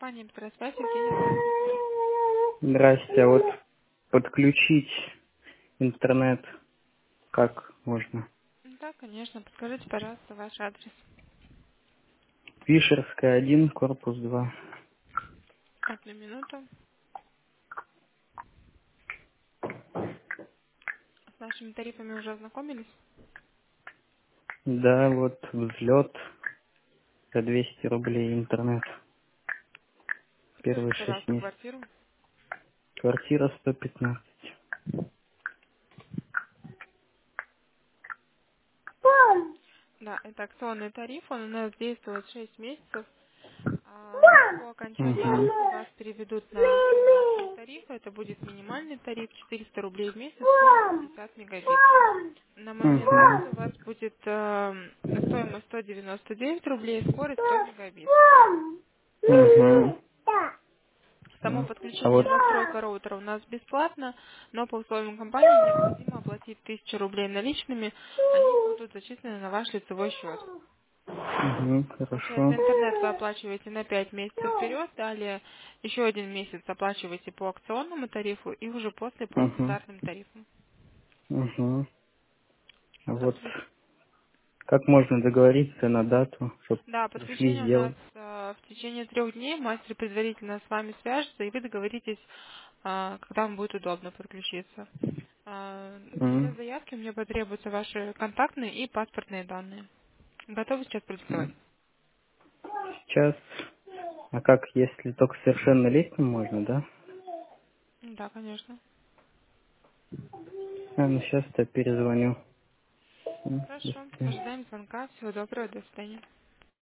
компания «Петросвязь», Евгения, здравствуйте. Здрасте, а вот подключить интернет как можно? Да, конечно. Подскажите, пожалуйста, ваш адрес. Вишерская, 1, корпус 2. Одну минуту. С нашими тарифами уже ознакомились? Да, вот взлет за 200 рублей интернет. Первые Подскажите, 6 пожалуйста, месяцев. квартиру. Квартира 115. Да, это акционный тариф. Он у нас действует 6 месяцев. По окончании Угу. срока вас переведут на стандартный тариф. Это будет минимальный тариф 400 рублей в месяц, 150 мегабит. На момент Угу. старта у вас будет стоимость 199 рублей, скорость 100 мегабит. Угу. Само А подключение вот... и настройка роутера у нас бесплатно, но по условиям компании необходимо оплатить 1000 рублей наличными, они будут зачислены на ваш лицевой счет. Угу, Получается, хорошо. интернет вы оплачиваете на 5 месяцев вперед, далее еще один месяц оплачиваете по акционному тарифу и уже после по Угу. стандартным тарифам. Угу. А вот Подключ- как можно договориться на дату, чтобы Да, пришли подключение у нас сделать? в течение 3 дней. Мастер предварительно с вами свяжется, и вы договоритесь, когда вам будет удобно подключиться. Для М. заявки мне потребуются ваши контактные и паспортные данные. Готовы сейчас продиктовать? Сейчас. А как, если только совершеннолетним можно, да? Да, конечно. Ну сейчас-то перезвоню. До Хорошо. свидания. Ожидаем звонка. Всего доброго. До свидания.